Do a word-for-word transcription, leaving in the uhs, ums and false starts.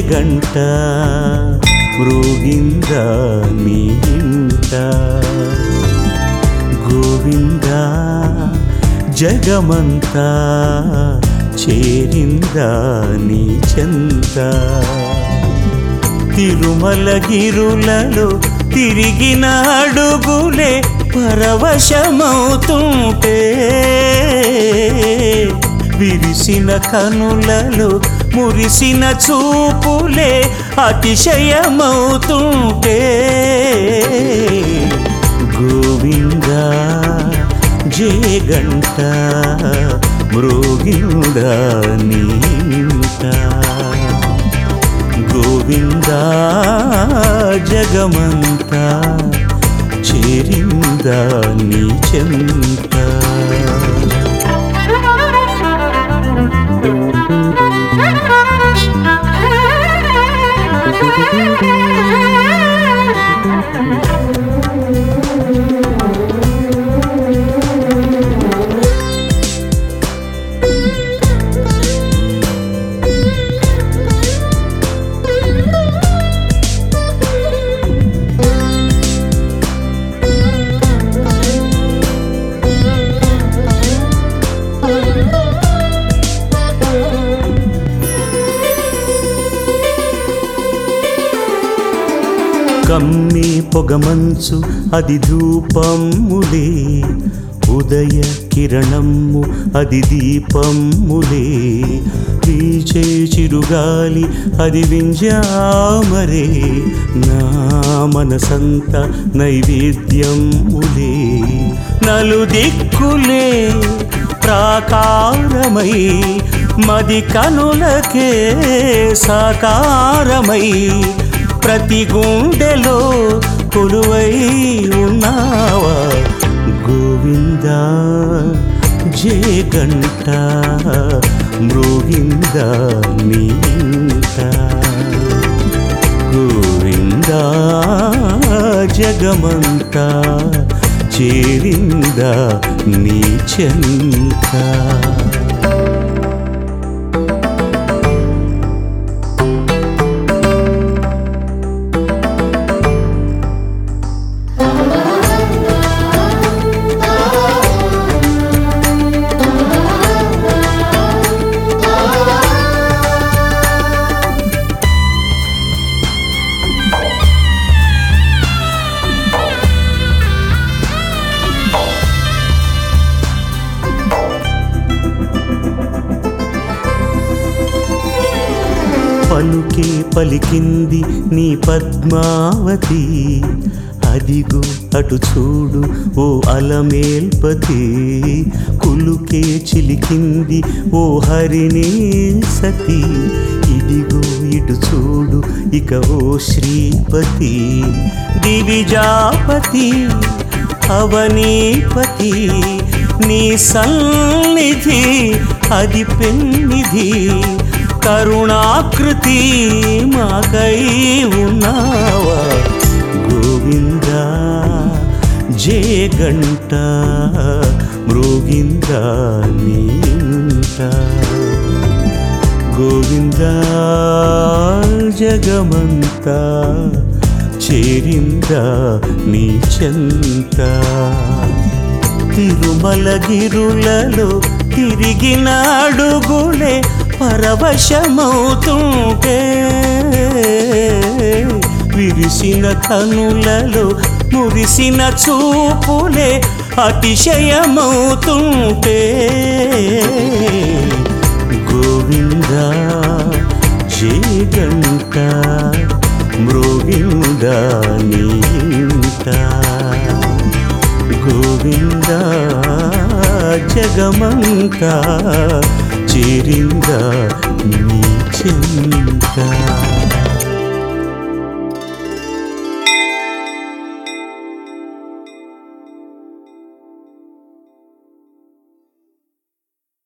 గంట మ్రోగిందా నీ ఇంట గోవిందా జగమంతా చేరిందా నీ చెంత తిరుమలగిరులలో తిరిగిన అడుగులే పరవశమవుతుంటే విరిసిన కనులలో మురిసిన చూపులే అతిశయమవుతుంటే గోవిందా జయ గంట మ్రోగిందా నీ ఇంట గోవిందా జగమంతా చేరిందా నీ చెంత కమ్మి పొగమంచు అది ధూపమ్ములే ఉదయ కిరణమ్ము అది దీపమ్ములే వీచే చిరుగాలి అది వింజామరే నా మనసంత నైవేద్యములే నలుదిక్కులే ప్రాకారమై మది కనులకే సాకారమై ప్రతి గుండెలో కొలువై ఉన్నావా గోవిందా జయ గంట మ్రోగిందా నీ ఇంట గోవిందా జగమంతా చేరిందా నీ చెంత పలుకే పలికింది నీ పద్మావతి అదిగో అటు చూడు ఓ అలమేల్పతి కులుకే చిలికింది ఓ హరిణీ సతి ఇదిగో ఇటు చూడు ఇక ఓ శ్రీపతి దివిజాపతి అవనీపతి నీ సన్నిధి అది పెన్నిధి కరుణాకృతి మాకై ఉన్నావా గోవిందా జయ గంట మ్రోగిందా నీ ఇంట గోవిందా జగమంతా చేరిందా నీ చెంత తిరుమలగిరులలో తిరిగిన అడుగులే పరవశమవుతుంటే విరిసిన కనులలో మురిసిన చూపులే అతిశయమవుతుంటే గోవిందా జయ గంట మ్రోగిందా నీ ఇంట గోవిందా జగమంతా చేరిందా నీ చెంత